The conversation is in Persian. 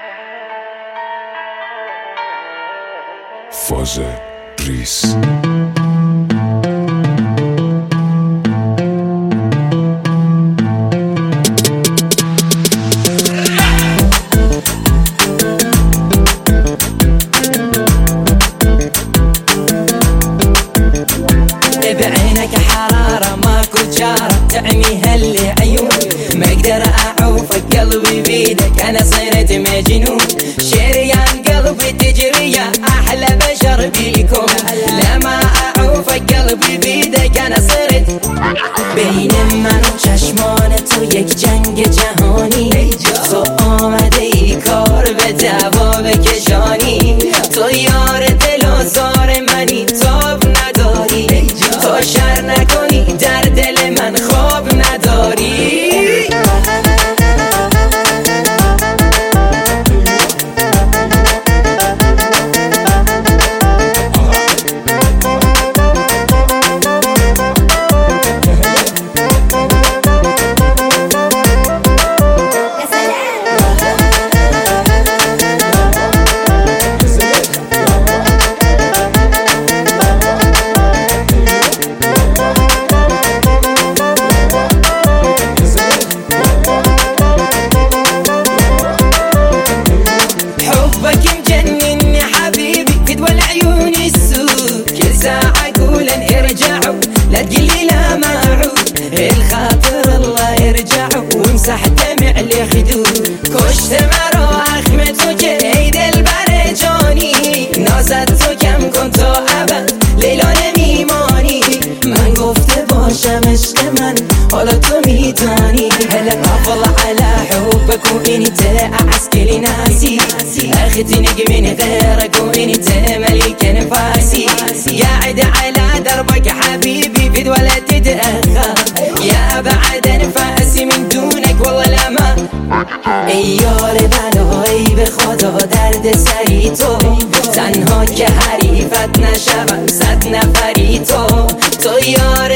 فاز ریس بعينك حرارة ماكو جارة تعمي هاللي عيون ما اقدر اعوفك قلبي بيدك انا صرت مجنون شريان قلبي تجريه احلى بشر بيكم لما اعوفك قلبي بيدك انا صرت بین من و چشمان تو یک جنگ جهانی تو آمده ای کار به دعوا بکشانی تو یار دل و زار منی تاب نداری تو شر نکنی در دل من خواب نداری لا تقلي لا ما اعود الخاطر الله يرجعه وامسح دمع الخدود کشت مرا اخم تو که ای دلبر جانی نازت تو کم کن تا ابد لیلا نمیمانی من گفته باشم عشق من حالا تو میدانی هلا افضل على حبك وانت اعسكلي ناسي اختي نجمين غيرك وانت ملك نفاسي قاعد على دربك حبيبي بيد ولا تتأخر يا بعد انفاسي من دونك والله لا ما ای یار بلایی به خدا درد سری تو تنها که حریفت نشوم 100 نفری تو یار